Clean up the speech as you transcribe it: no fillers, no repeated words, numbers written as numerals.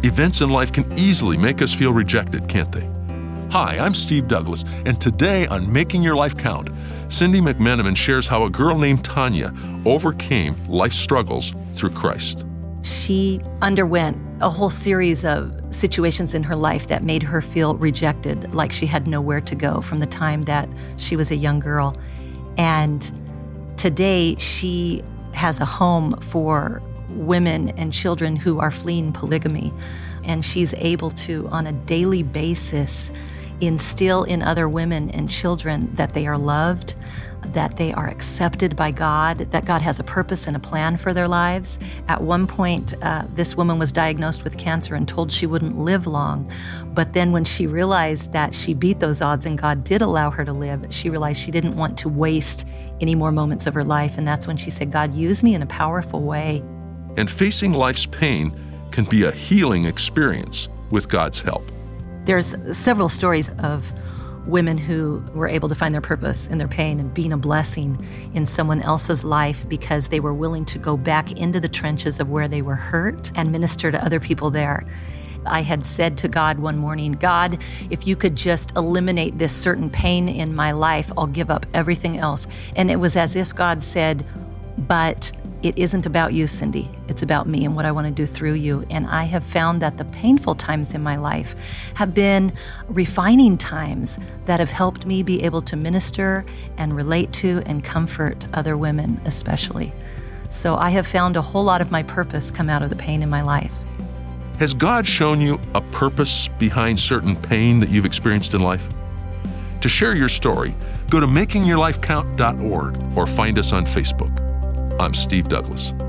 Events in life can easily make us feel rejected, can't they? Hi, I'm Steve Douglas, and today on Making Your Life Count, Cindy McMenamin shares how a girl named Tanya overcame life's struggles through Christ. She underwent a whole series of situations in her life that made her feel rejected, like she had nowhere to go from the time that she was a young girl. And today she has a home for women and children who are fleeing polygamy. And she's able to, on a daily basis, instill in other women and children that they are loved, that they are accepted by God, that God has a purpose and a plan for their lives. At one point, this woman was diagnosed with cancer and told she wouldn't live long. But then when she realized that she beat those odds and God did allow her to live, she realized she didn't want to waste any more moments of her life. And that's when she said, God, use me in a powerful way. And facing life's pain can be a healing experience with God's help. There's several stories of women who were able to find their purpose in their pain and being a blessing in someone else's life because they were willing to go back into the trenches of where they were hurt and minister to other people there. I had said to God one morning, God, if you could just eliminate this certain pain in my life, I'll give up everything else. And it was as if God said, but it isn't about you, Cindy. It's about me and what I want to do through you. And I have found that the painful times in my life have been refining times that have helped me be able to minister and relate to and comfort other women especially. So I have found a whole lot of my purpose come out of the pain in my life. Has God shown you a purpose behind certain pain that you've experienced in life? To share your story, go to makingyourlifecount.org or find us on Facebook. I'm Steve Douglas.